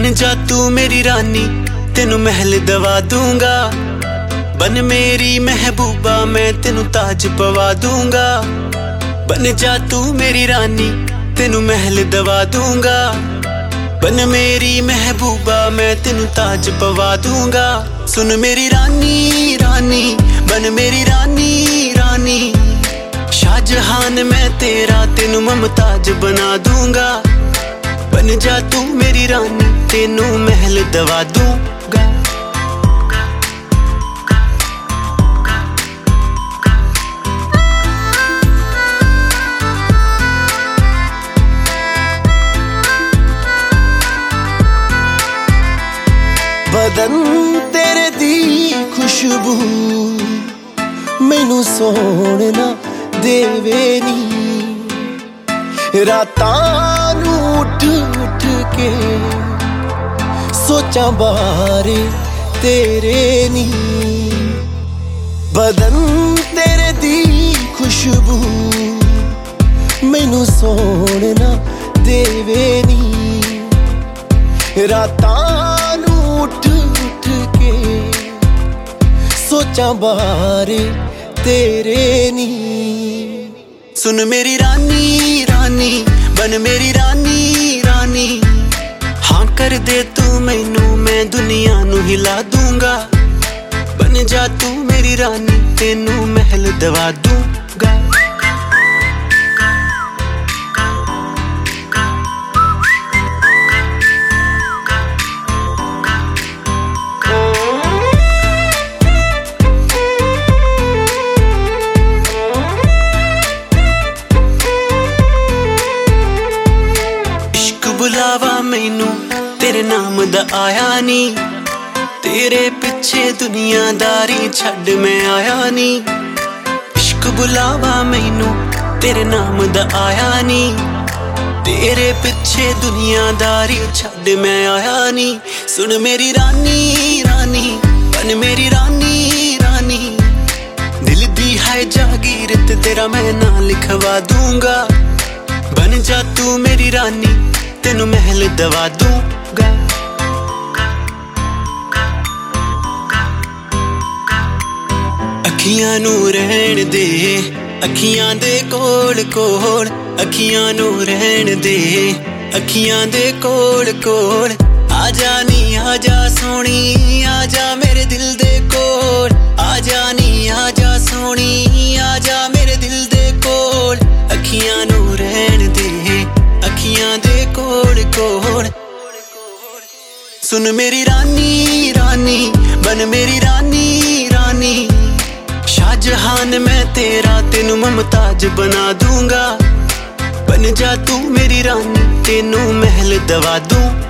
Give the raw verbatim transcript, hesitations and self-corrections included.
बन जा तू मेरी रानी, तेनू महल दवा दूंगा। बन मेरी महबूबा, मैं तेनू ताज पवा दूंगा। बन जा तू मेरी रानी, तेनू महल दवा दूंगा। बन मेरी महबूबा, मैं तेनू ताज पवा दूंगा। सुन मेरी रानी रानी, बन मेरी रानी रानी। शाहजहान मैं तेरा, तेनू मुमताज बना दूंगा। बन जा तू मेरी रानी, तेनू महल दवा दूंगा। बदन तेरे दी खुशबू मैनू सोने ना देवे नी। रातां नू उठ उठ के सोचा बारे तेरे नी। बदन तेरे दी खुशबू मैनू सोने ना देवे नी। रातां नू उठ उठ के सोचा बारे तेरे नी। सुन मेरी रानी रानी, बन मेरी रानी रानी। हाँ कर दे तू मैनू, मैं दुनिया नू हिला दूंगा। बन जा तू मेरी रानी, तेनू महल दवा दूंगा। बुलावा मैनू तेरे नाम दा आया नी। तेरे पिछे दुनियादारी छड्ड मैं आया नी। इश्क बुलावा मैनू तेरे नाम दा आया नी। तेरे पिछे दुनियादारी छड्ड मैं आया नी। सुन मेरी रानी रानी, बन मेरी रानी रानी। दिल दी है जागीर ते तेरा मैं ना लिखवा दूंगा। बन जा तू मेरी रानी, तेनू महल दवा दूंगा। अखियां नू रहन दे, अखियां दे कोल कोल। अखियां नू रहन दे, अखियां दे कोल कोल। आजा नी आजा सोनी, आजा मेरे दिल दे कोल। आजा नी आजा सोनी, आजा मेरे दिल दे कोल। अखियां नू रहन दे, अखियां दे कोल कोल। सुन मेरी रानी रानी, बन मेरी रानी रानी। शाहजहान मैं तेरा, तेनू मुमताज बना दूंगा। बन जा तू मेरी रानी, तेनू महल दवा दूं।